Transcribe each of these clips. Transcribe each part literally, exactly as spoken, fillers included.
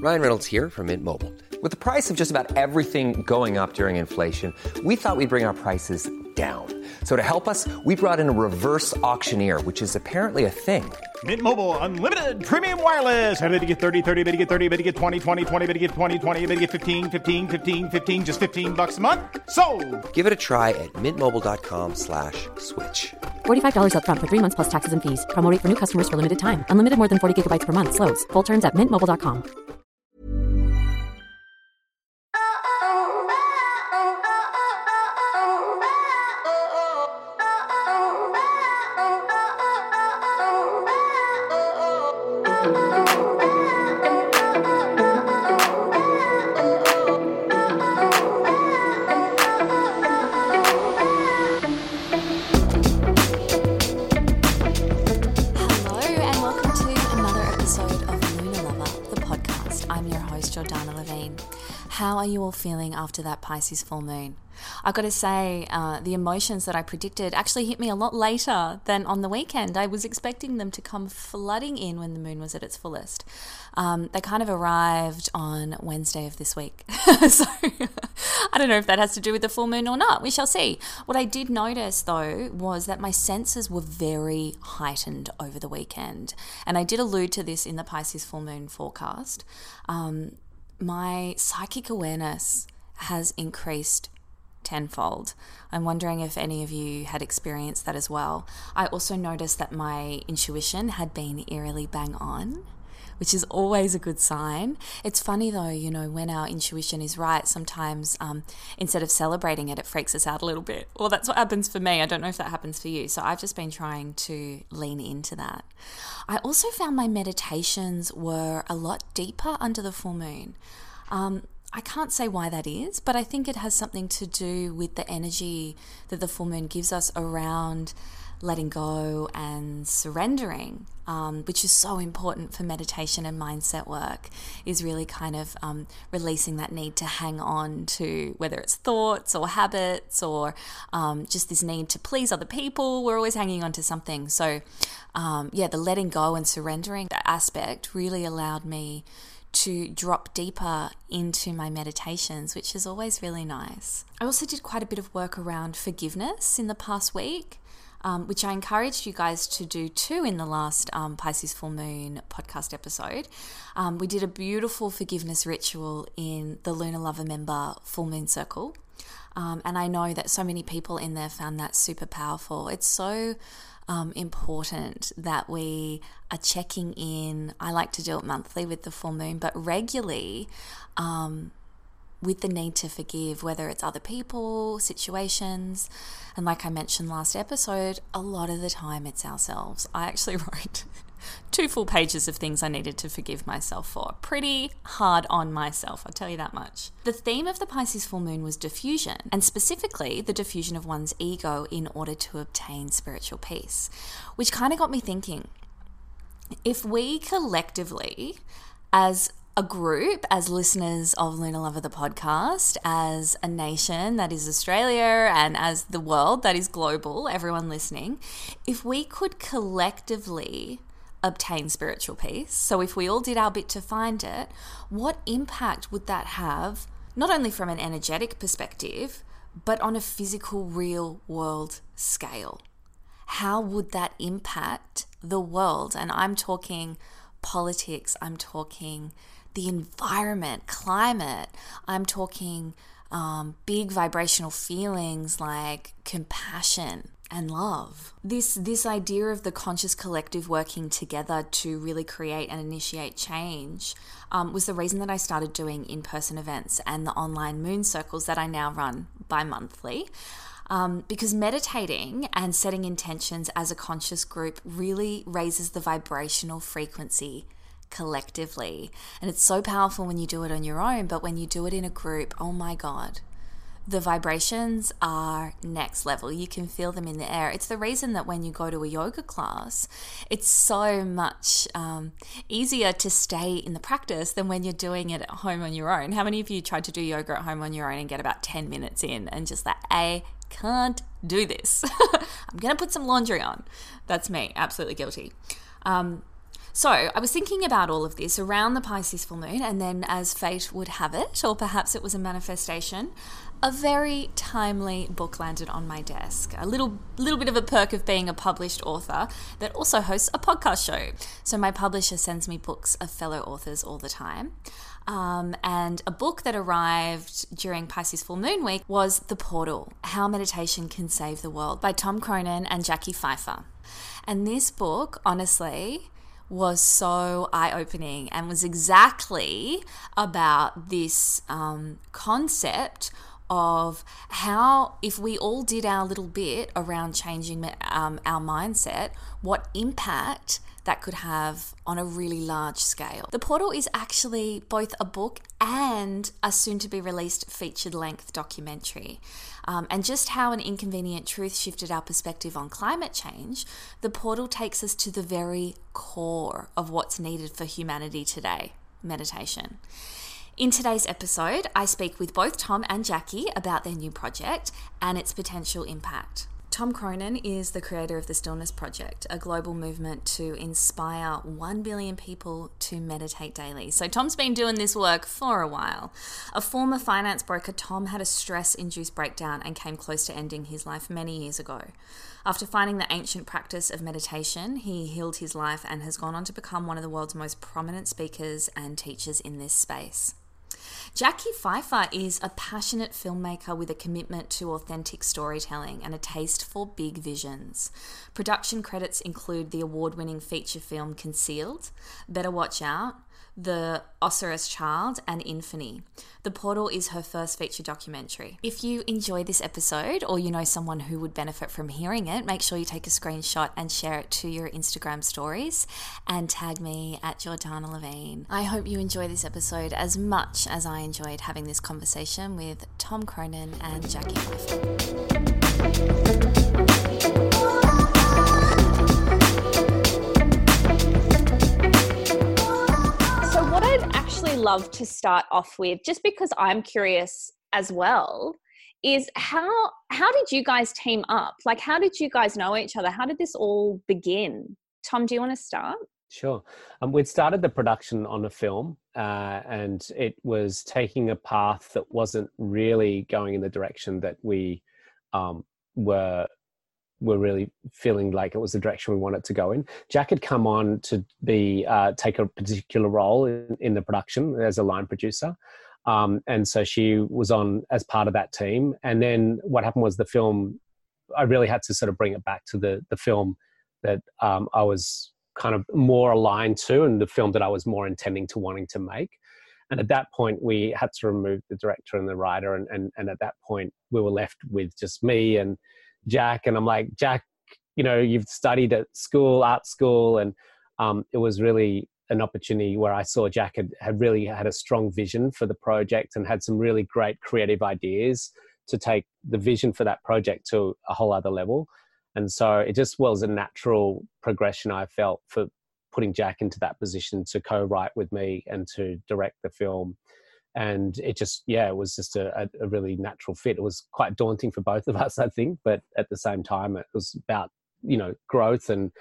Ryan Reynolds here from Mint Mobile. With the price of just about everything going up during inflation, we thought we'd bring our prices down. So to help us, we brought in a reverse auctioneer, which is apparently a thing. Mint Mobile Unlimited Premium Wireless. How to get thirty, thirty, how to get thirty, how to get twenty, twenty, twenty, how to get twenty, twenty, how to get fifteen, fifteen, fifteen, fifteen, just fifteen bucks a month? Sold! Give it a try at mintmobile.com slash switch. forty-five dollars up front for three months plus taxes and fees. Promo rate for new customers for limited time. Unlimited more than forty gigabytes per month. Slows full terms at mint mobile dot com. How are you all feeling after that Pisces full moon? I've got to say, uh, the emotions that I predicted actually hit me a lot later than on the weekend. I was expecting them to come flooding in when the moon was at its fullest. Um, they kind of arrived on Wednesday of this week. So I don't know if that has to do with the full moon or not. We shall see. What I did notice, though, was that my senses were very heightened over the weekend. And I did allude to this in the Pisces full moon forecast. Um, my psychic awareness has increased tenfold. I'm wondering if any of you had experienced that as well. I also noticed that my intuition had been eerily bang on, which is always a good sign. It's funny though, you know, when our intuition is right, sometimes um, instead of celebrating it, it freaks us out a little bit. Well, that's what happens for me. I don't know if that happens for you. So I've just been trying to lean into that. I also found my meditations were a lot deeper under the full moon. Um, I can't say why that is, but I think it has something to do with the energy that the full moon gives us around letting go and surrendering, um, which is so important for meditation and mindset work, is really kind of um, releasing that need to hang on to, whether it's thoughts or habits or um, just this need to please other people. We're always hanging on to something. So um, yeah, the letting go and surrendering aspect really allowed me to drop deeper into my meditations, which is always really nice. I also did quite a bit of work around forgiveness in the past week, um, which I encouraged you guys to do too in the last um, Pisces full moon podcast episode. Um, we did a beautiful forgiveness ritual in the Lunar Lover member full moon circle. Um, and I know that so many people in there found that super powerful. It's so Um, important that we are checking in. I like to do it monthly with the full moon, but regularly um, with the need to forgive, whether it's other people, situations. And like I mentioned last episode, a lot of the time it's ourselves. I actually wrote two full pages of things I needed to forgive myself for. Pretty hard on myself, I'll tell you that much. The theme of the Pisces full moon was diffusion, and specifically the diffusion of one's ego in order to obtain spiritual peace, which kind of got me thinking, if we collectively, as a group, as listeners of Lunar Lover the podcast, as a nation that is Australia, and as the world that is global, everyone listening, if we could collectively obtain spiritual peace, so if we all did our bit to find it, what impact would that have, not only from an energetic perspective, but on a physical, real world scale? How would that impact the world? And I'm talking politics, I'm talking the environment, climate, I'm talking um, big vibrational feelings like compassion and love. This this idea of the conscious collective working together to really create and initiate change um, was the reason that I started doing in-person events and the online moon circles that I now run bi-monthly. Um, because meditating and setting intentions as a conscious group really raises the vibrational frequency collectively. And it's so powerful when you do it on your own, but when you do it in a group, oh my God, the vibrations are next level. You can feel them in the air. It's the reason that when you go to a yoga class, it's so much um, easier to stay in the practice than when you're doing it at home on your own. How many of you tried to do yoga at home on your own and get about ten minutes in and just like, I can't do this. I'm going to put some laundry on. That's me, absolutely guilty. Um, So I was thinking about all of this around the Pisces full moon, and then as fate would have it, or perhaps it was a manifestation, a very timely book landed on my desk. A little little bit of a perk of being a published author that also hosts a podcast show. So my publisher sends me books of fellow authors all the time. Um, and a book that arrived during Pisces Full Moon Week was The Portal, How Meditation Can Save the World by Tom Cronin and Jackie Pfeiffer. And this book, honestly, was so eye-opening and was exactly about this um, concept of how if we all did our little bit around changing um, our mindset, what impact that could have on a really large scale. The Portal is actually both a book and a soon-to-be-released featured-length documentary. Um, and just how an inconvenient truth shifted our perspective on climate change, The Portal takes us to the very core of what's needed for humanity today, meditation. In today's episode, I speak with both Tom and Jackie about their new project and its potential impact. Tom Cronin is the creator of the Stillness Project, a global movement to inspire one billion people to meditate daily. So Tom's been doing this work for a while. A former finance broker, Tom had a stress-induced breakdown and came close to ending his life many years ago. After finding the ancient practice of meditation, he healed his life and has gone on to become one of the world's most prominent speakers and teachers in this space. Jackie Pfeiffer is a passionate filmmaker with a commitment to authentic storytelling and a taste for big visions. Production credits include the award-winning feature film Concealed, Better Watch Out, The Osiris Child, and Infamy. The Portal is her first feature documentary. If you enjoy this episode or you know someone who would benefit from hearing it, make sure you take a screenshot and share it to your Instagram stories and tag me at Jordana Levine. I hope you enjoy this episode as much as I enjoyed having this conversation with Tom Cronin and Jackie Pfeiffer. Love to start off with, just because I'm curious as well, is how how did you guys team up? Like, how did you guys know each other? How did this all begin? Tom, do you want to start? Sure. Um, we'd started the production on a film uh, and it was taking a path that wasn't really going in the direction that we um, were were really feeling like it was the direction we wanted to go in. Jack had come on to be uh, take a particular role in, in the production as a line producer. Um, and so she was on as part of that team. And then what happened was the film, I really had to sort of bring it back to the, the film that um, I was kind of more aligned to and the film that I was more intending to wanting to make. And at that point, we had to remove the director and the writer. And, and, and at that point, we were left with just me and Jack. And I'm like, Jack, you know, you've studied at school, art school. And um, it was really an opportunity where I saw Jack had, had really had a strong vision for the project and had some really great creative ideas to take the vision for that project to a whole other level. And so it just was a natural progression, I felt, for putting Jack into that position to co-write with me and to direct the film. And it just, yeah, it was just a, a really natural fit. It was quite daunting for both of us, I think, but at the same time, it was about, you know, growth, and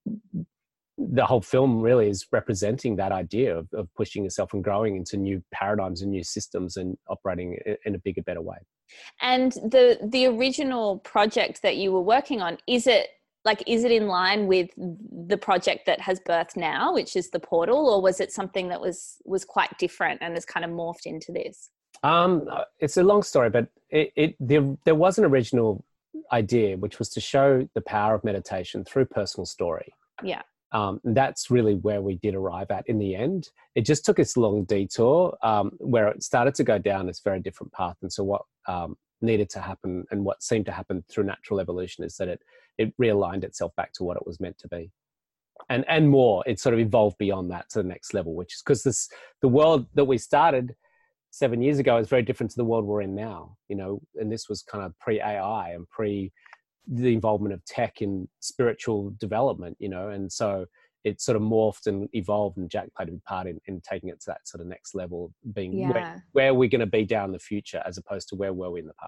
the whole film really is representing that idea of, of pushing yourself and growing into new paradigms and new systems and operating in a bigger, better way. And the the original project that you were working on, is it like, is it in line with the project that has birthed now, which is The Portal, or was it something that was was quite different and has kind of morphed into this? Um, it's a long story, but it, it there, there was an original idea, which was to show the power of meditation through personal story. Yeah. Um, and that's really where we did arrive at in the end. It just took this long detour um, where it started to go down this very different path. And so what um, needed to happen and what seemed to happen through natural evolution is that it it realigned itself back to what it was meant to be. And and more, it sort of evolved beyond that to the next level, which is because this the world that we started seven years ago is very different to the world we're in now, you know, and this was kind of pre-A I and pre the involvement of tech in spiritual development, you know, and so it sort of morphed and evolved, and Jack played a big part in, in taking it to that sort of next level, being yeah. where, where we're going to be down in the future as opposed to where were we in the past.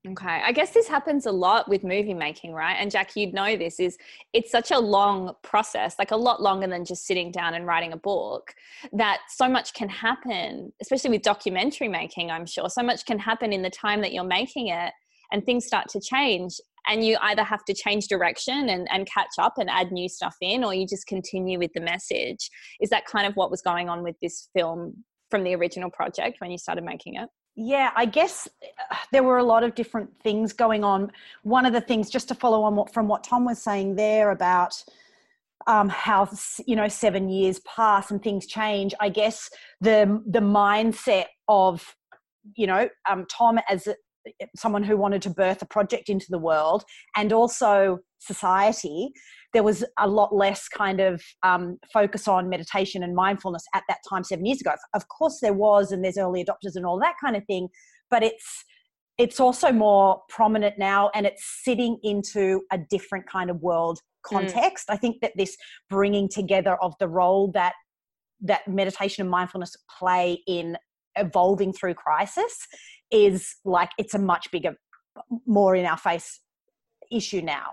Okay. I guess this happens a lot with movie making, right? And Jack, you'd know this, is it's such a long process, like a lot longer than just sitting down and writing a book, that so much can happen, especially with documentary making, I'm sure. So much can happen in the time that you're making it, and things start to change. And you either have to change direction and, and catch up and add new stuff in, or you just continue with the message. Is that kind of what was going on with this film from the original project when you started making it? Yeah, I guess there were a lot of different things going on. One of the things, just to follow on what, from what Tom was saying there about um, how, you know, seven years pass and things change, I guess the the mindset of, you know, um, Tom as a, someone who wanted to birth a project into the world, and also society, there was a lot less kind of um, focus on meditation and mindfulness at that time seven years ago. Of course there was, and there's early adopters and all that kind of thing, but it's it's also more prominent now, and it's sitting into a different kind of world context. Mm. I think that this bringing together of the role that that meditation and mindfulness play in evolving through crisis is like, it's a much bigger, more in our face issue now.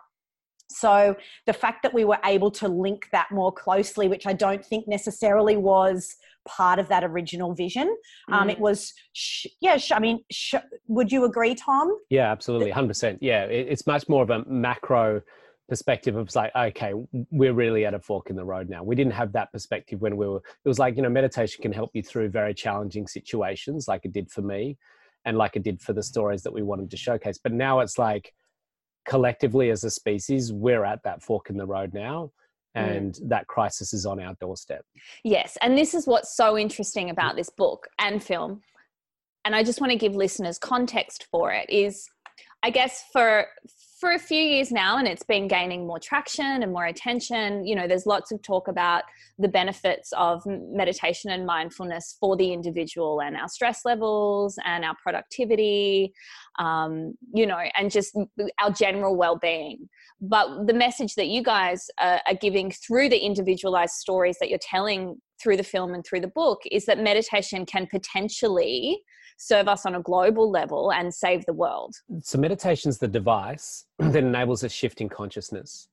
So the fact that we were able to link that more closely, which I don't think necessarily was part of that original vision, mm. um, it was, sh- yeah, sh- I mean, sh- would you agree, Tom? Yeah, absolutely, one hundred percent. Yeah, it, it's much more of a macro perspective of like, okay, we're really at a fork in the road now. We didn't have that perspective when we were, it was like, you know, meditation can help you through very challenging situations like it did for me and like it did for the stories that we wanted to showcase. But now it's like, collectively as a species, we're at that fork in the road now, and mm. that crisis is on our doorstep. Yes. And this is what's so interesting about this book and film. And I just want to give listeners context for it, is I guess for for a few years now, and it's been gaining more traction and more attention, you know, there's lots of talk about the benefits of meditation and mindfulness for the individual and our stress levels and our productivity, um, you know, and just our general well-being. But the message that you guys are, are giving through the individualized stories that you're telling through the film and through the book is that meditation can potentially serve us on a global level and save the world. So meditation's the device that enables a shift in consciousness.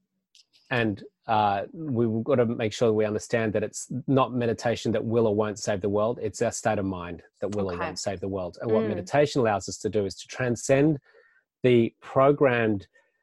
And uh, we've got to make sure we understand that it's not meditation that will or won't save the world. It's our state of mind that will okay. or won't save the world. And what mm. meditation allows us to do is to transcend the programmed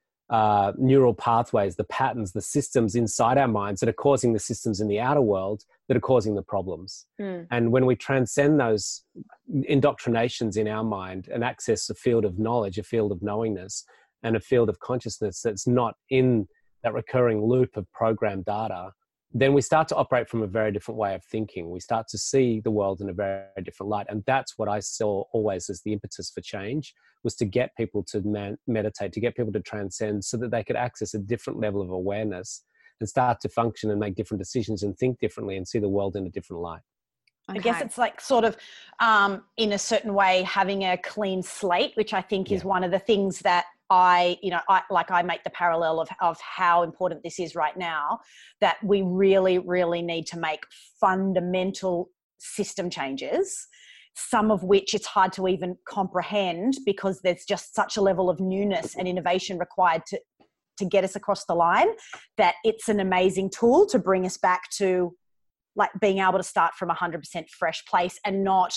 uh, neural pathways, the patterns, the systems inside our minds that are causing the systems in the outer world that are causing the problems. Mm. And when we transcend those indoctrinations in our mind and access a field of knowledge, a field of knowingness, and a field of consciousness that's not in that recurring loop of programmed data, then we start to operate from a very different way of thinking. We start to see the world in a very different light. And that's what I saw always as the impetus for change, was to get people to man- meditate, to get people to transcend so that they could access a different level of awareness and start to function and make different decisions and think differently and see the world in a different light. Okay. I guess it's like sort of, um, in a certain way, having a clean slate, which I think yeah. is one of the things that I, you know, I, like I make the parallel of, of how important this is right now, that we really, really need to make fundamental system changes, some of which it's hard to even comprehend because there's just such a level of newness and innovation required to, to get us across the line, that it's an amazing tool to bring us back to like being able to start from a hundred percent fresh place and not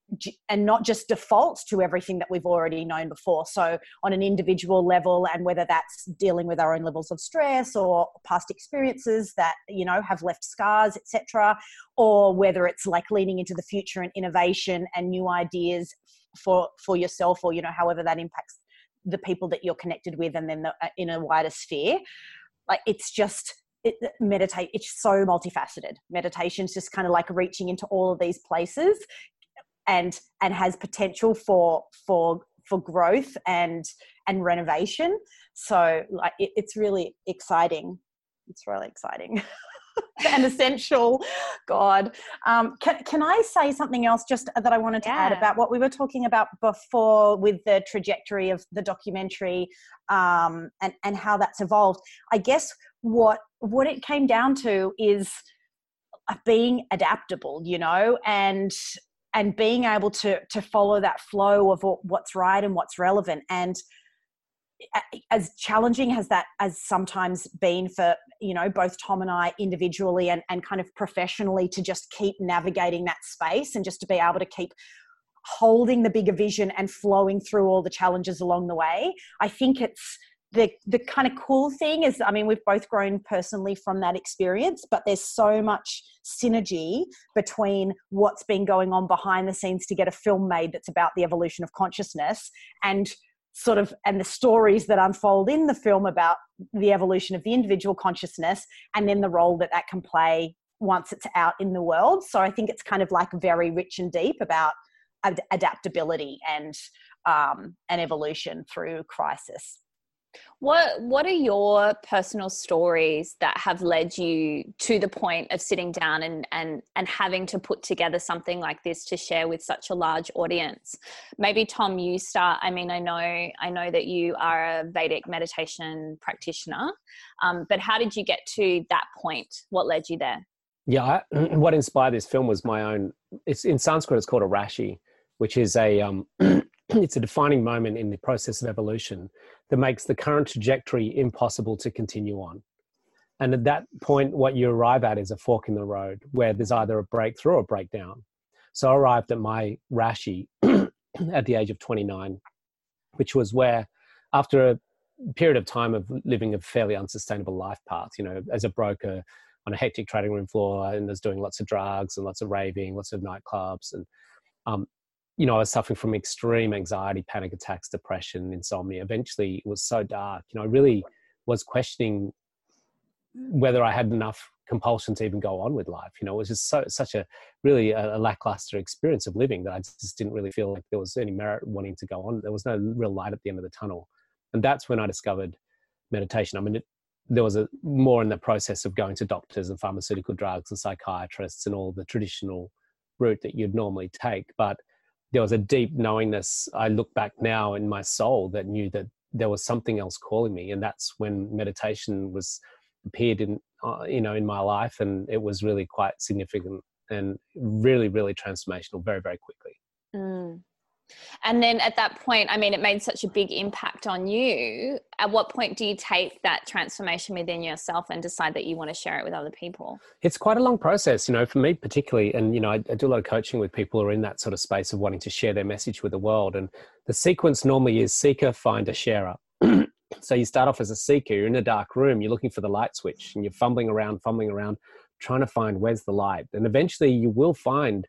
and not just default to everything that we've already known before. So on an individual level, and whether that's dealing with our own levels of stress or past experiences that, you know, have left scars, et cetera, or whether it's like leaning into the future and innovation and new ideas for, for yourself, or, you know, however that impacts the people that you're connected with, and then the, in a wider sphere. Like, it's just, it, meditate, it's so multifaceted. Meditation's just kind of like reaching into all of these places, and and has potential for for for growth and and renovation. So like it, it's really exciting. It's really exciting and essential. God, um, can can I say something else just that I wanted to yeah. add about what we were talking about before with the trajectory of the documentary, um, and and how that's evolved? I guess what what it came down to is being adaptable, you know, and and being able to to follow that flow of what's right and what's relevant. And as challenging as that as sometimes been for, you know, both Tom and I individually and, and kind of professionally, to just keep navigating that space and just to be able to keep holding the bigger vision and flowing through all the challenges along the way. I think it's the the kind of cool thing is, I mean, we've both grown personally from that experience, but there's so much synergy between what's been going on behind the scenes to get a film made that's about the evolution of consciousness, and sort of, and the stories that unfold in the film about the evolution of the individual consciousness, and then the role that that can play once it's out in the world. So I think it's kind of like very rich and deep about ad- adaptability and um, and evolution through crisis. What What are your personal stories that have led you to the point of sitting down and and and having to put together something like this to share with such a large audience? Maybe Tom, you start. I mean, I know I know that you are a Vedic meditation practitioner, um, but how did you get to that point? What led you there? Yeah, I, what inspired this film was my own. It's in Sanskrit. It's called a rashi, which is a um, it's a defining moment in the process of evolution that makes the current trajectory impossible to continue on. And at that point, what you arrive at is a fork in the road where there's either a breakthrough or a breakdown. So I arrived at my rashi at the age of twenty-nine, which was where, after a period of time of living a fairly unsustainable life path, you know, as a broker on a hectic trading room floor, and was doing lots of drugs and lots of raving, lots of nightclubs, and um, you know, I was suffering from extreme anxiety, panic attacks, depression, insomnia. Eventually, it was so dark. You know, I really was questioning whether I had enough compulsion to even go on with life. You know, it was just so such a really a, a lackluster experience of living that I just didn't really feel like there was any merit wanting to go on. There was no real light at the end of the tunnel, and that's when I discovered meditation. I mean, it, there was a more in the process of going to doctors and pharmaceutical drugs and psychiatrists and all the traditional route that you'd normally take, but there was a deep knowingness. I look back now in my soul that knew that there was something else calling me, and that's when meditation was appeared in, uh, you know, in my life, and it was really quite significant and really, really transformational, very, very quickly. Mm. And then at that point, I mean, it made such a big impact on you. At what point do you take that transformation within yourself and decide that you want to share it with other people? It's quite a long process, you know, for me particularly. And, you know, I, I do a lot of coaching with people who are in that sort of space of wanting to share their message with the world. And the sequence normally is seeker, finder, sharer. So you start off as a seeker, you're in a dark room, you're looking for the light switch, and you're fumbling around, fumbling around, trying to find where's the light. And eventually you will find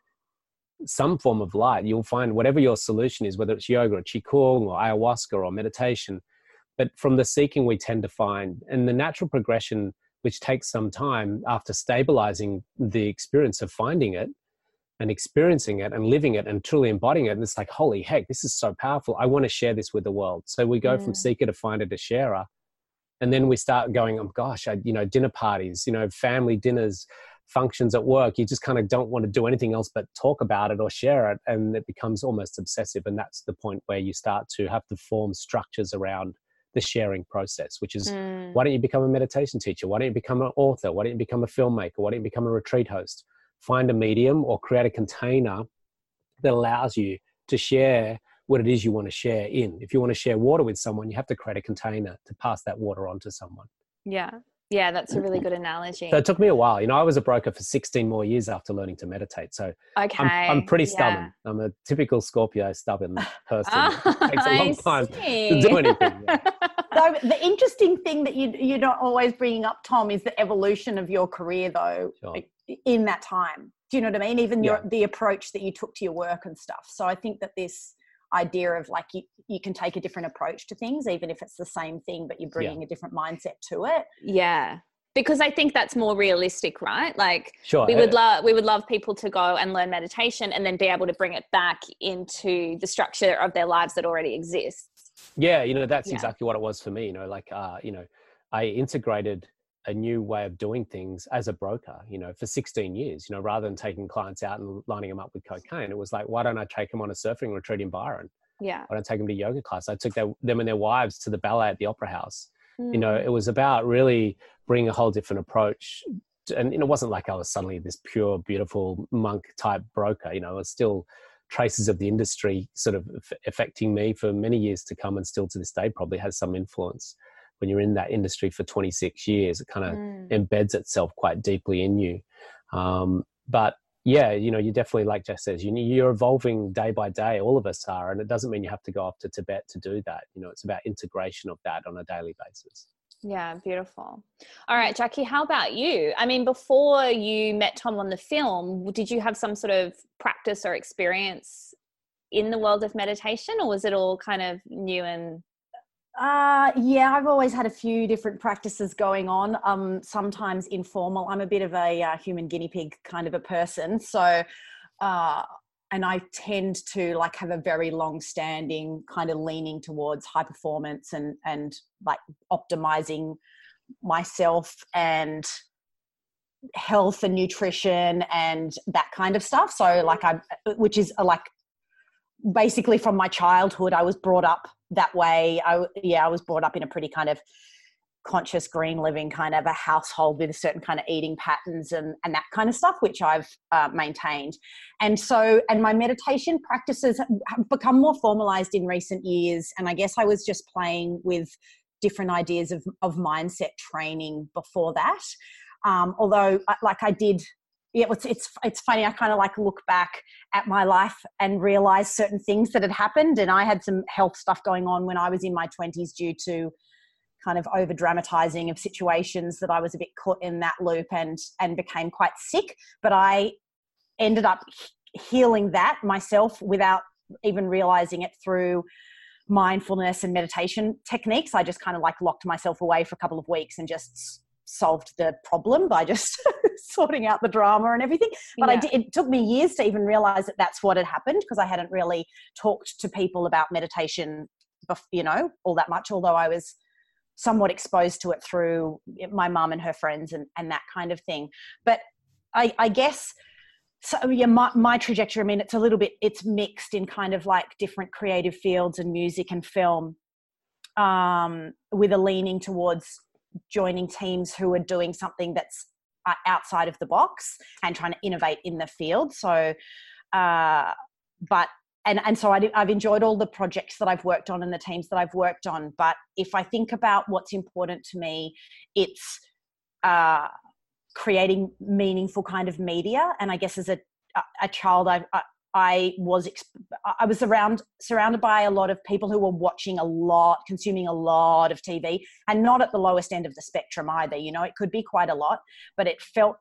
some form of light. You'll find whatever your solution is, whether it's yoga or qigong or ayahuasca or meditation. But from the seeking, we tend to find, and the natural progression, which takes some time after stabilizing the experience of finding it and experiencing it and living it and truly embodying it. And it's like, holy heck, this is so powerful. I want to share this with the world. So we go mm. from seeker to finder to sharer. And then we start going, oh gosh, I, you know, dinner parties, you know, family dinners, functions at work. You just kind of don't want to do anything else but talk about it or share it. And it becomes almost obsessive. And that's the point where you start to have to form structures around the sharing process, which is mm. why don't you become a meditation teacher? Why don't you become an author? Why don't you become a filmmaker? Why don't you become a retreat host? Find a medium or create a container that allows you to share what it is you want to share in. If you want to share water with someone, you have to create a container to pass that water on to someone. Yeah. Yeah, that's a really good analogy. So it took me a while. You know, I was a broker for sixteen more years after learning to meditate. So okay. I'm, I'm pretty stubborn. Yeah. I'm a typical Scorpio stubborn person. Oh, it takes a long I time see. to do anything. Yeah. So the interesting thing that you, you're not always bringing up, Tom, is the evolution of your career, though, sure. like, in that time. Do you know what I mean? Even your, yeah. the approach that you took to your work and stuff. So I think that this idea of like you, you can take a different approach to things, even if it's the same thing, but you're bringing yeah. a different mindset to it. Yeah. Because I think that's more realistic, right? Like sure. we would love we would love people to go and learn meditation and then be able to bring it back into the structure of their lives that already exists. Yeah, you know, that's yeah. exactly what it was for me. You know, like uh, you know, I integrated a new way of doing things as a broker, you know, for sixteen years, you know, rather than taking clients out and lining them up with cocaine. It was like, why don't I take them on a surfing retreat in Byron? Yeah. Why don't I take them to yoga class? I took their, them and their wives to the ballet at the Opera House. Mm. You know, it was about really bringing a whole different approach and it wasn't like I was suddenly this pure, beautiful monk type broker. You know, it was still traces of the industry sort of affecting me for many years to come, and still to this day probably has some influence. When you're in that industry for twenty-six years, it kind of mm. embeds itself quite deeply in you. Um, but yeah, you know, you definitely, like Jess says, you, you're evolving day by day. All of us are, and it doesn't mean you have to go off to Tibet to do that. You know, it's about integration of that on a daily basis. Yeah, beautiful. All right, Jackie, how about you? I mean, before you met Tom on the film, did you have some sort of practice or experience in the world of meditation, or was it all kind of new and... Uh, yeah, I've always had a few different practices going on, um, sometimes informal. I'm a bit of a uh, human guinea pig kind of a person. So, uh, and I tend to like have a very long standing kind of leaning towards high performance and, and like optimizing myself and health and nutrition and that kind of stuff. So like I, which is like basically from my childhood, I was brought up that way. I, yeah, I was brought up in a pretty kind of conscious green living kind of a household with a certain kind of eating patterns and, and that kind of stuff, which I've uh, maintained. And so, and my meditation practices have become more formalized in recent years. And I guess I was just playing with different ideas of, of mindset training before that. Um, although like I did, yeah, it's, it's, it's funny. I kind of like look back at my life and realize certain things that had happened. And I had some health stuff going on when I was in my twenties due to kind of over dramatizing of situations that I was a bit caught in that loop and, and became quite sick. But I ended up healing that myself without even realizing it through mindfulness and meditation techniques. I just kind of like locked myself away for a couple of weeks and just solved the problem by just sorting out the drama and everything. But yeah. I did, it took me years to even realize that that's what had happened, because I hadn't really talked to people about meditation, you know, all that much, although I was somewhat exposed to it through my mum and her friends and, and that kind of thing. But I, I guess, so yeah, my, my trajectory, I mean, it's a little bit, it's mixed in kind of like different creative fields and music and film, um, with a leaning towards joining teams who are doing something that's uh, outside of the box and trying to innovate in the field. So, uh, but, and, and so I, I've enjoyed all the projects that I've worked on and the teams that I've worked on. But if I think about what's important to me, it's uh, creating meaningful kind of media. And I guess as a, a child, I, I, I was I was around surrounded by a lot of people who were watching a lot, consuming a lot of T V, and not at the lowest end of the spectrum either. You know, it could be quite a lot, but it felt.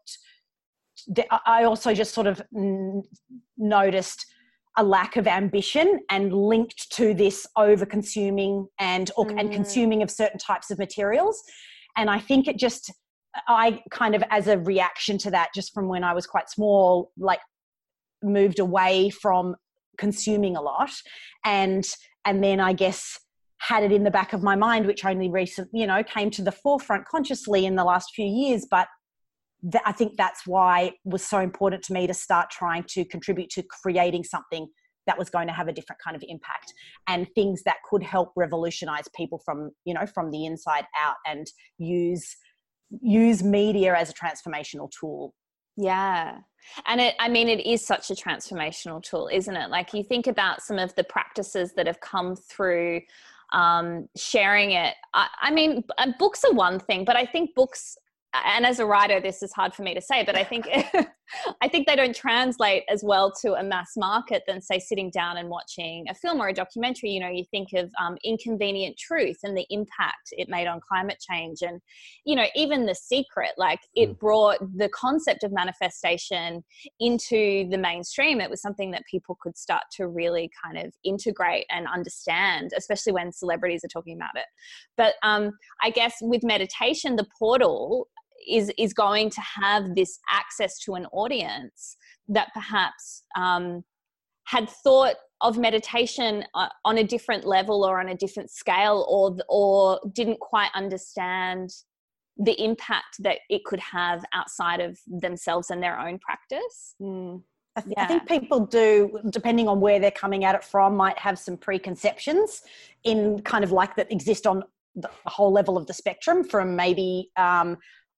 I also just sort of noticed a lack of ambition and linked to this over consuming and or, mm. and consuming of certain types of materials, and I think it just I kind of as a reaction to that, just from when I was quite small, like. moved away from consuming a lot and and then I guess had it in the back of my mind, which only recent you know came to the forefront consciously in the last few years. But th- I think that's why it was so important to me to start trying to contribute to creating something that was going to have a different kind of impact and things that could help revolutionize people from you know from the inside out and use use media as a transformational tool. Yeah. And it, I mean, it is such a transformational tool, isn't it? Like you think about some of the practices that have come through um, sharing it. I, I mean, books are one thing, but I think books, and as a writer, this is hard for me to say, but I think I think they don't translate as well to a mass market than, say, sitting down and watching a film or a documentary. You know, you think of um, Inconvenient Truth and the impact it made on climate change. And, you know, even The Secret, like it brought the concept of manifestation into the mainstream. It was something that people could start to really kind of integrate and understand, especially when celebrities are talking about it. But um, I guess with meditation, the portal is is going to have this access to an audience that perhaps um, had thought of meditation uh, on a different level or on a different scale, or or didn't quite understand the impact that it could have outside of themselves and their own practice. Mm. I, th- yeah. I think people do, depending on where they're coming at it from, might have some preconceptions in kind of like that exist on the whole level of the spectrum, from maybe um,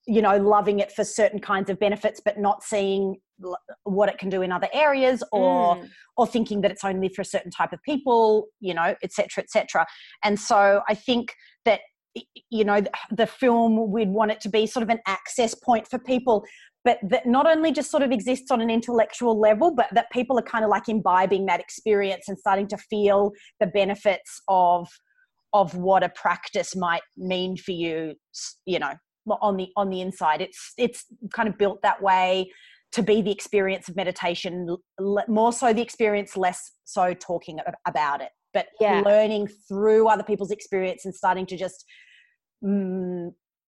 you know, loving it for certain kinds of benefits, but not seeing what it can do in other areas, or mm. or thinking that it's only for a certain type of people, you know, et cetera, et cetera. And so I think that, you know, the film, we'd want it to be sort of an access point for people, but that not only just sort of exists on an intellectual level, but that people are kind of like imbibing that experience and starting to feel the benefits of of what a practice might mean for you, you know, on the on the inside. It's it's kind of built that way to be the experience of meditation, more so the experience, less so talking about it, but yeah. learning through other people's experience and starting to just mm,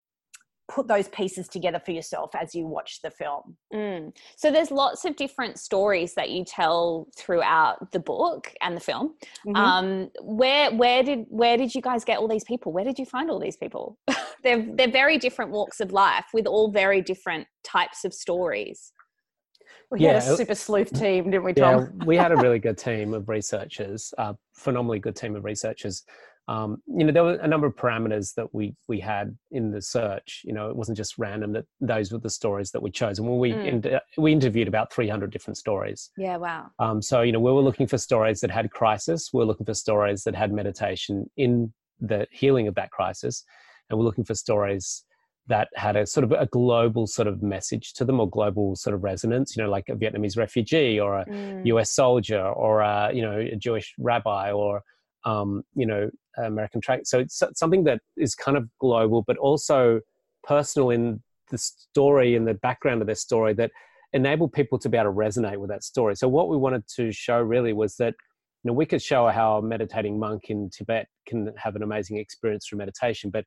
put those pieces together for yourself as you watch the film. Mm. So there's lots of different stories that you tell throughout the book and the film. Mm-hmm. Um, where where did where did you guys get all these people? Where did you find all these people? they're they're very different walks of life with all very different types of stories. We yeah, had a super sleuth team, didn't we, Tom? Yeah, we had a really good team of researchers, a phenomenally good team of researchers. Um, you know, there were a number of parameters that we we had in the search. You know, it wasn't just random that those were the stories that we chose. And when we mm. in, we interviewed about three hundred different stories. Yeah, wow. Um, so, you know, we were looking for stories that had crisis. We were looking for stories that had meditation in the healing of that crisis. And we're looking for stories that had a sort of a global sort of message to them, or global sort of resonance, you know, like a Vietnamese refugee, or a mm. U S soldier, or a, you know, a Jewish rabbi, or, um, you know, American track. So it's something that is kind of global, but also personal in the story and the background of their story, that enable people to be able to resonate with that story. So what we wanted to show really was that, you know, we could show how a meditating monk in Tibet can have an amazing experience through meditation, but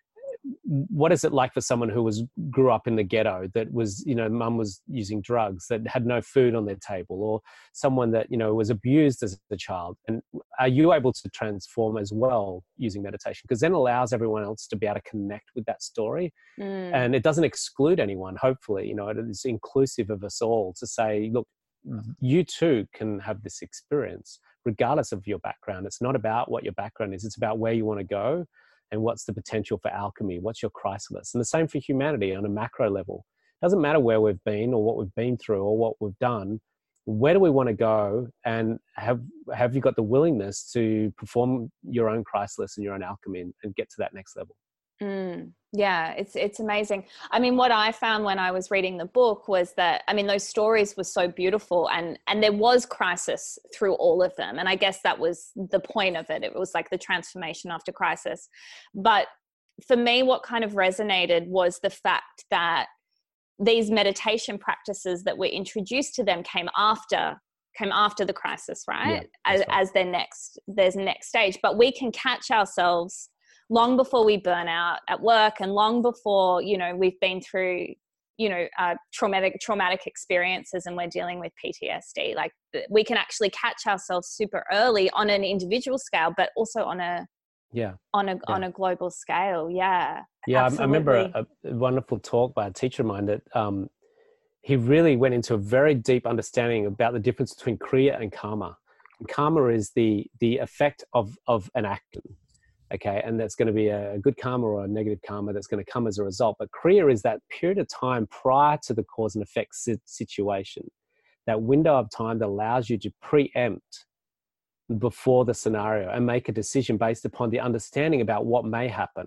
what is it like for someone who was grew up in the ghetto, that was, you know, mum was using drugs, that had no food on their table, or someone that, you know, was abused as a child? And are you able to transform as well using meditation? Because then it allows everyone else to be able to connect with that story. Mm. And it doesn't exclude anyone. Hopefully, you know, it is inclusive of us all to say, look, you too can have this experience regardless of your background. It's not about what your background is. It's about where you want to go and what's the potential for alchemy. What's your chrysalis? And the same for humanity on a macro level. It doesn't matter where we've been or what we've been through or what we've done. Where do we want to go? And have have you got the willingness to perform your own chrysalis and your own alchemy and, and get to that next level? Mm, yeah, it's it's amazing. I mean, what I found when I was reading the book was that, I mean, those stories were so beautiful, and and there was crisis through all of them. And I guess that was the point of it. It was like the transformation after crisis. But for me, what kind of resonated was the fact that these meditation practices that were introduced to them came after came after the crisis, right? Yeah, as, right. as their next, their next stage. But we can catch ourselves long before we burn out at work, and long before, you know, we've been through, you know, uh, traumatic, traumatic experiences, and we're dealing with P T S D. Like, we can actually catch ourselves super early on an individual scale, but also on a, yeah, on a, yeah. on a global scale. Yeah. Yeah. Absolutely. I remember a, a wonderful talk by a teacher of mine that, um, he really went into a very deep understanding about the difference between Kriya and Karma. And karma is the, the effect of, of an action. Okay, and that's going to be a good karma or a negative karma that's going to come as a result. But Kriya is that period of time prior to the cause and effect situation, that window of time that allows you to preempt before the scenario and make a decision based upon the understanding about what may happen.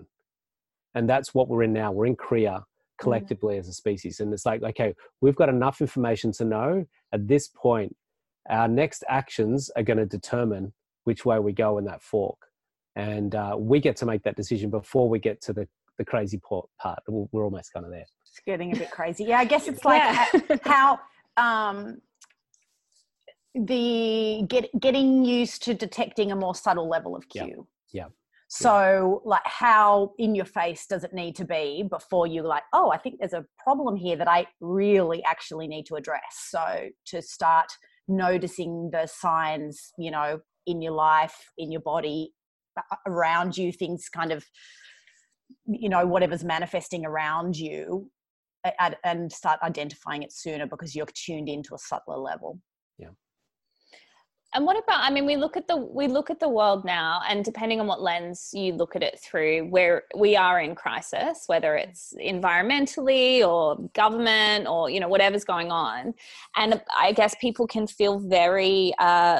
And that's what we're in now. We're in Kriya collectively mm. as a species. And it's like, okay, we've got enough information to know at this point, our next actions are going to determine which way we go in that fork. And uh, we get to make that decision before we get to the, the crazy part. We're, we're almost kind of there. It's getting a bit crazy. Yeah, I guess it's like yeah. how um, the get, getting used to detecting a more subtle level of cue. Yeah. yeah. So like, how in your face does it need to be before you're like, oh, I think there's a problem here that I really actually need to address. So to start noticing the signs, you know, in your life, in your body, around you, things kind of, you know, whatever's manifesting around you, and start identifying it sooner because you're tuned into a subtler level. Yeah. And what about, I mean, we look at the, we look at the world now, and depending on what lens you look at it through, where we are in crisis, whether it's environmentally or government or, you know, whatever's going on. And I guess people can feel very, uh,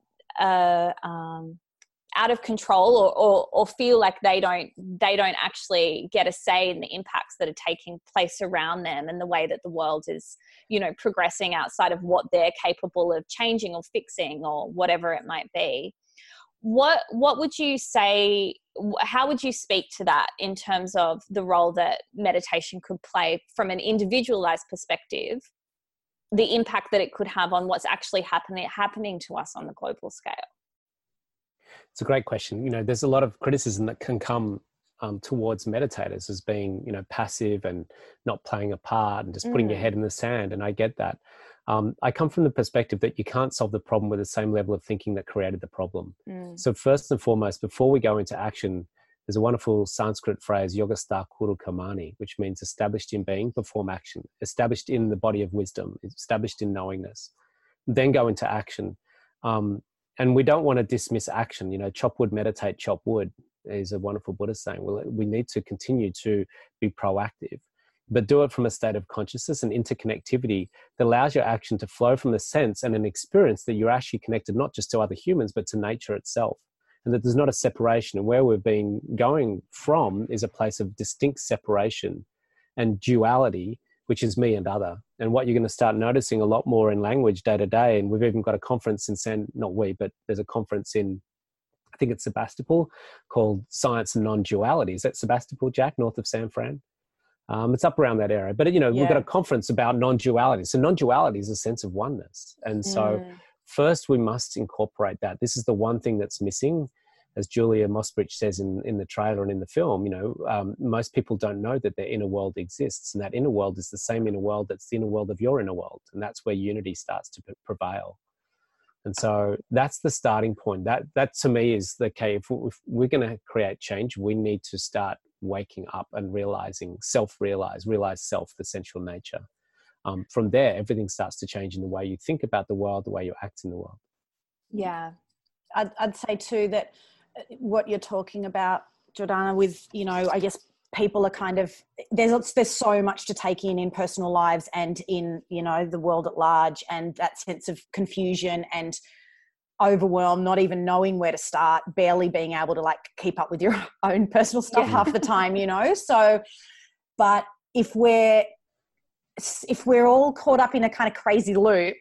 uh, um, out of control, or, or, or feel like they don't, they don't actually get a say in the impacts that are taking place around them and the way that the world is, you know, progressing outside of what they're capable of changing or fixing or whatever it might be. What, what would you say, how would you speak to that in terms of the role that meditation could play from an individualized perspective, the impact that it could have on what's actually happening, happening to us on the global scale? It's a great question. You know, there's a lot of criticism that can come um, towards meditators as being, you know, passive and not playing a part and just putting mm. your head in the sand. And I get that. Um, I come from the perspective that you can't solve the problem with the same level of thinking that created the problem. Mm. So first and foremost, before we go into action, there's a wonderful Sanskrit phrase, Yogastha Kuru Karmani, which means established in being, perform action, established in the body of wisdom, established in knowingness, then go into action. Um, And we don't want to dismiss action. You know, chop wood, meditate, chop wood is a wonderful Buddhist saying. Well, we need to continue to be proactive, but do it from a state of consciousness and interconnectivity that allows your action to flow from the sense and an experience that you're actually connected not just to other humans, but to nature itself. And that there's not a separation. And where we've been going from is a place of distinct separation and duality, which is me and other. And what you're going to start noticing a lot more in language day to day, and we've even got a conference in San, not we, but there's a conference in, I think it's Sebastopol, called Science and Non-Duality. Is that Sebastopol, Jack, north of San Fran? Um, it's up around that area. But, you know, yeah. we've got a conference about non-duality. So non-duality is a sense of oneness. And so mm. first we must incorporate that. This is the one thing that's missing. As Julia Mossbridge says in, in the trailer and in the film, you know, um, most people don't know that their inner world exists, and that inner world is the same inner world that's the inner world of your inner world, and that's where unity starts to prevail. And so that's the starting point. That that to me is the key. If, if we're going to create change, we need to start waking up and realizing, self-realize, realize self, the central nature. Um, from there, everything starts to change in the way you think about the world, the way you act in the world. Yeah, I'd, I'd say too that what you're talking about, Jordana, with, you know, I guess people are kind of, there's there's so much to take in in personal lives and in, you know, the world at large, and that sense of confusion and overwhelm, not even knowing where to start, barely being able to like keep up with your own personal stuff yeah. half the time, you know. So, but if we're if we're all caught up in a kind of crazy loop,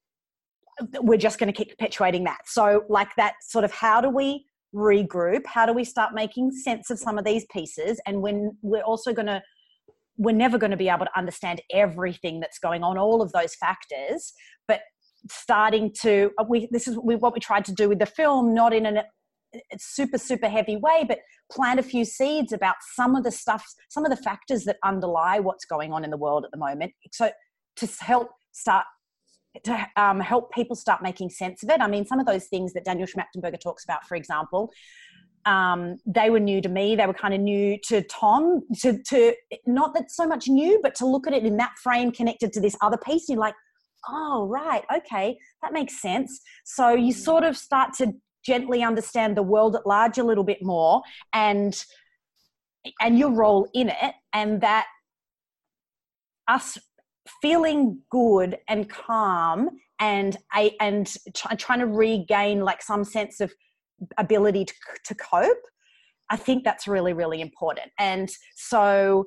we're just going to keep perpetuating that. So like that sort of, how do we regroup? How do we start making sense of some of these pieces? And when we're also going to, we're never going to be able to understand everything that's going on, all of those factors, but starting to, we, this is what we tried to do with the film, not in a super, super heavy way, but plant a few seeds about some of the stuff, some of the factors that underlie what's going on in the world at the moment. So to help start to um, help people start making sense of it. I mean, some of those things that Daniel Schmachtenberger talks about, for example, um, they were new to me. They were kind of new to Tom, to, to not that so much new, but to look at it in that frame connected to this other piece. You're like, oh, right, okay, that makes sense. So you sort of start to gently understand the world at large a little bit more, and and your role in it, and that us feeling good and calm and a and try, trying to regain like some sense of ability to, to cope. I think that's really, really important. And so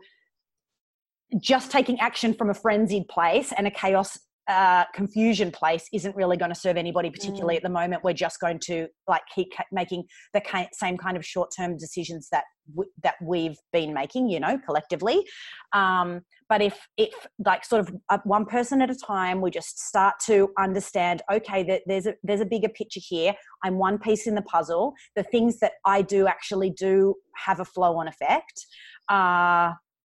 just taking action from a frenzied place and a chaos uh, confusion place isn't really going to serve anybody, particularly mm. at the moment. We're just going to like keep making the same kind of short-term decisions that w- that we've been making, you know, collectively. Um, but if if like sort of uh, one person at a time, we just start to understand, okay, that there's a there's a bigger picture here. I'm one piece in the puzzle. The things that I do actually do have a flow-on effect, uh,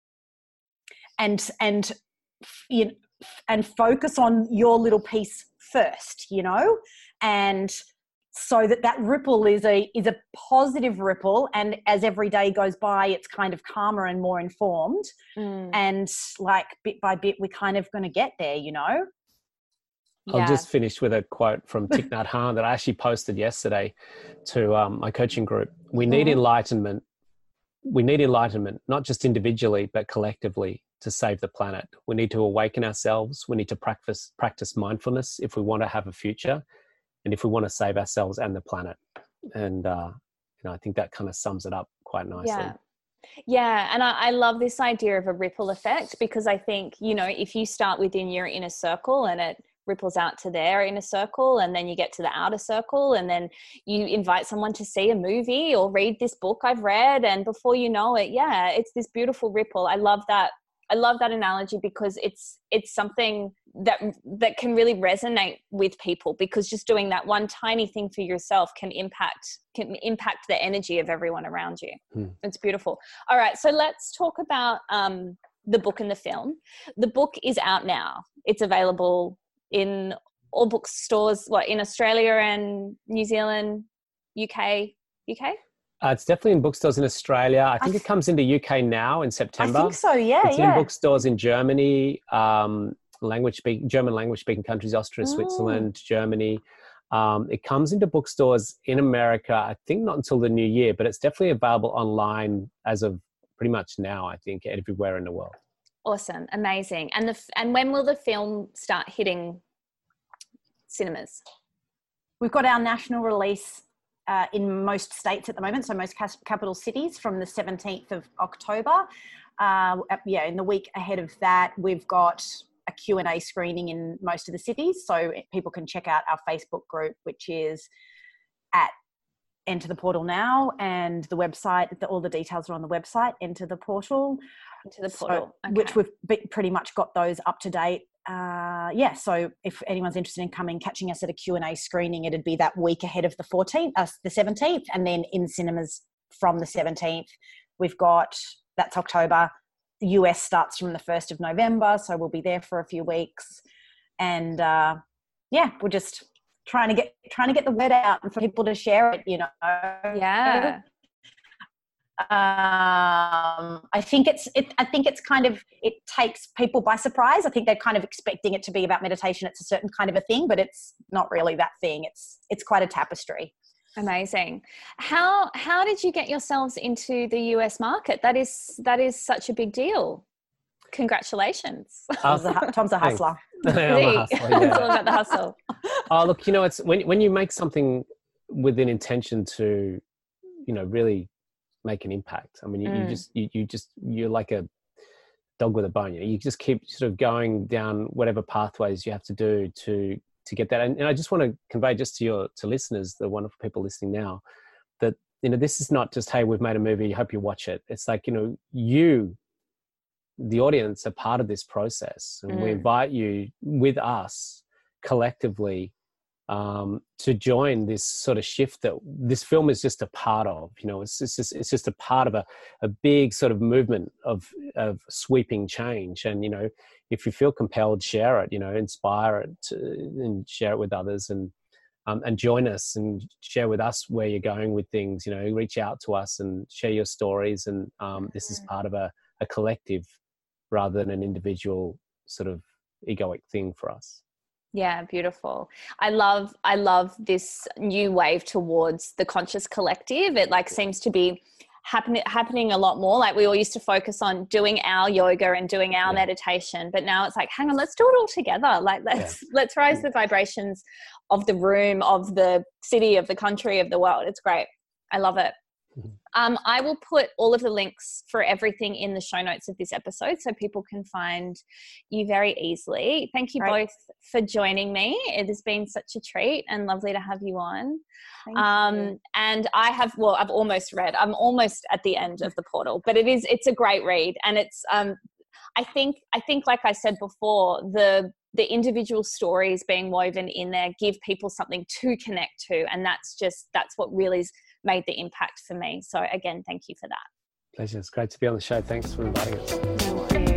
and and you know, and focus on your little piece first, you know, and so that that ripple is a is a positive ripple, and as every day goes by, it's kind of calmer and more informed, mm. and like bit by bit, we're kind of going to get there, you know. I'll Yeah. just finish with a quote from Thich Nhat Hanh that I actually posted yesterday to um, my coaching group. We need Mhm. enlightenment. We need enlightenment, not just individually, but collectively to save the planet. We need to awaken ourselves. We need to practice, practice mindfulness if we want to have a future and if we want to save ourselves and the planet. And, uh, you know, I think that kind of sums it up quite nicely. Yeah. Yeah. And I, I love this idea of a ripple effect, because I think, you know, if you start within your inner circle and it ripples out to their inner circle, and then you get to the outer circle, and then you invite someone to see a movie or read this book I've read, and before you know it, yeah, it's this beautiful ripple. I love that. I love that analogy, because it's it's something that that can really resonate with people, because just doing that one tiny thing for yourself can impact can impact the energy of everyone around you. Hmm. It's beautiful. All right, so let's talk about um, the book and the film. The book is out now. It's available in all bookstores, what, in Australia and New Zealand, U K, U K? Uh, it's definitely in bookstores in Australia. I think I th- it comes into U K now in September. I think so, yeah, It's yeah. in bookstores in Germany, um, language speak, German language speaking countries, Austria, Oh. Switzerland, Germany. Um, it comes into bookstores in America, I think not until the new year, but it's definitely available online as of pretty much now, I think, everywhere in the world. Awesome. Amazing. And the and when will the film start hitting cinemas? We've got our national release uh, in most states at the moment, so most cas- capital cities, from the seventeenth of October. Uh, yeah, in the week ahead of that, we've got a Q and A screening in most of the cities, so people can check out our Facebook group, which is at Enter the Portal Now, and the website, the, all the details are on the website, Enter the Portal. Into the portal, so, okay. Which we've be, pretty much got those up to date. Uh, yeah, so if anyone's interested in coming, catching us at a Q and A screening, it'd be that week ahead of the fourteenth, uh, the seventeenth, and then in cinemas from the seventeenth. We've got, that's October. The U S starts from the first of November, so we'll be there for a few weeks. And uh, yeah, we're just trying to get trying to get the word out and for people to share it, you know. Yeah. Um, I think it's, it, I think it's kind of, it takes people by surprise. I think they're kind of expecting it to be about meditation. It's a certain kind of a thing, but it's not really that thing. It's, it's quite a tapestry. Amazing. How, how did you get yourselves into the U S market? That is, that is such a big deal. Congratulations. Tom's a, Tom's a hustler. I'm a hustler, yeah. It's all about the hustle. Oh, look, you know, it's when, when you make something with an intention to, you know, really make an impact. I mean, you, mm. you just, you, you just, you're like a dog with a bone. You know, you just keep sort of going down whatever pathways you have to do to, to get that. And, and I just want to convey just to your, to listeners, the wonderful people listening now, that, you know, this is not just, hey, we've made a movie, hope you watch it. It's like, you know, you, the audience, are part of this process. And mm. we invite you with us collectively Um, to join this sort of shift that this film is just a part of. You know, it's, it's just it's just a part of a, a big sort of movement of of sweeping change. And, you know, if you feel compelled, share it, you know, inspire it to, and share it with others, and um, and join us and share with us where you're going with things. You know, reach out to us and share your stories. And um, this is part of a, a collective rather than an individual sort of egoic thing for us. Yeah, beautiful. I love, I love this new wave towards the conscious collective. It like seems to be happening, happening a lot more. Like we all used to focus on doing our yoga and doing our yeah. meditation, but now it's like, hang on, let's do it all together. Like let's, yeah. let's raise the vibrations of the room, of the city, of the country, of the world. It's great. I love it. Um, I will put all of the links for everything in the show notes of this episode so people can find you very easily. Thank you right. both for joining me. It has been such a treat and lovely to have you on. Thank um, you. And I have, well, I've almost read, I'm almost at the end of the portal, but it is, it's a great read. And it's, um, I think, I think, like I said before, the, the individual stories being woven in there give people something to connect to. And that's just, that's what really is made the impact for me. So again, thank you for that. Pleasure. It's great to be on the show. Thanks for inviting us. Thank you.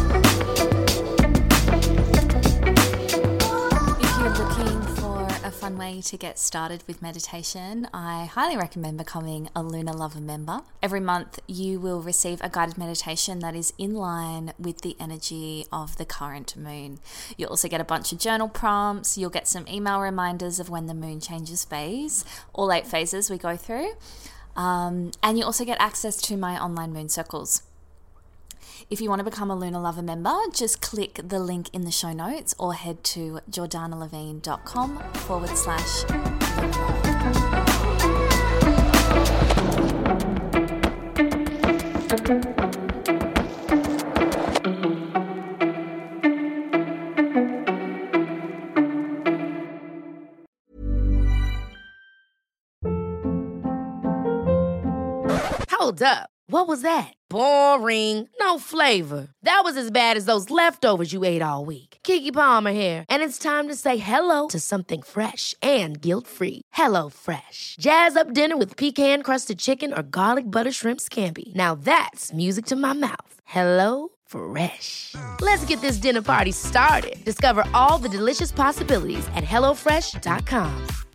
If you're looking for a fun fun way to get started with meditation, I highly recommend becoming a Lunar Lover member. Every month you will receive a guided meditation that is in line with the energy of the current moon. You'll also get a bunch of journal prompts. You'll get some email reminders of when the moon changes phase, all eight phases we go through. Um, and you also get access to my online moon circles. If you want to become a Lunar Lover member, just click the link in the show notes or head to jordanalevine.com forward slash Hold up. What was that? Boring. No flavor. That was as bad as those leftovers you ate all week. Keke Palmer here, and it's time to say hello to something fresh and guilt-free. Hello Fresh. Jazz up dinner with pecan-crusted chicken or garlic butter shrimp scampi. Now that's music to my mouth. Hello Fresh. Let's get this dinner party started. Discover all the delicious possibilities at hello fresh dot com.